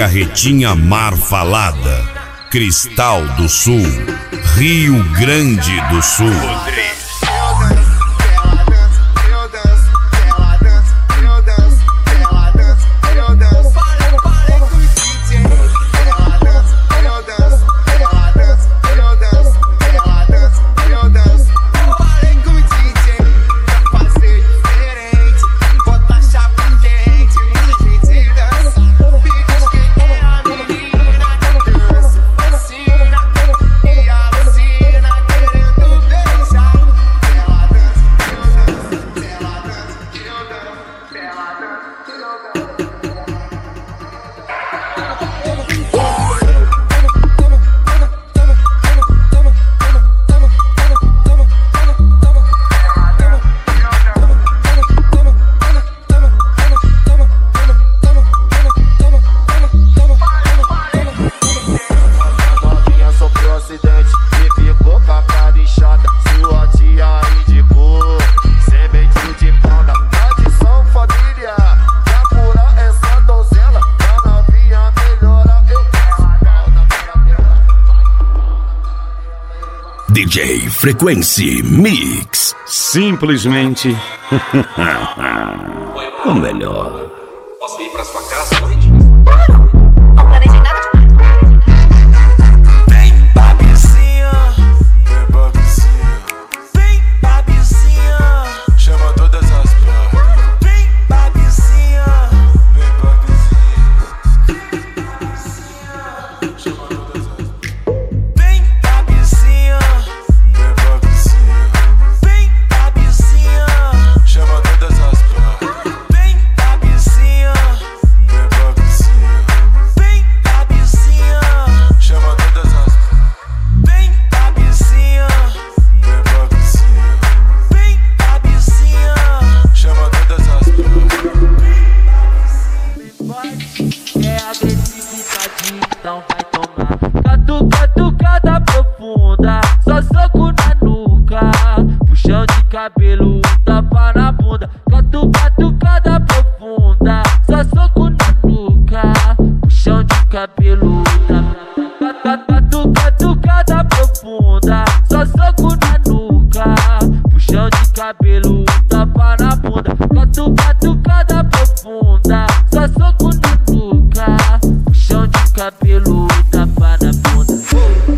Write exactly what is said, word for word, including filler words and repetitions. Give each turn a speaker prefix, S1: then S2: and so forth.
S1: carretinha Marfalada, Cristal do Sul, Rio Grande do Sul.
S2: D J Frequency Mix.
S3: Simplesmente o melhor.
S4: Posso ir pra sua casa hoje?
S5: Não planejei nada demais.
S6: Vem, babizinha. Vem, babizinha. Vem, babizinha. Chama todas as pragas. Vem, babizinha. Vem, babizinha. Chama todas as Vem, babizinha. Vem, babizinha. Vem, babizinha. Chama todas as pragas. Vem, babizinha. Vem, babizinha. Vem, babizinha. Chama todas as Vem, babizinha. Vem, babizinha. Vem, babizinha. Chama todas as
S7: É agressividade, então vai tomar catucada profunda, só soco na nuca, puxão de cabelo, tapa na bunda. Catu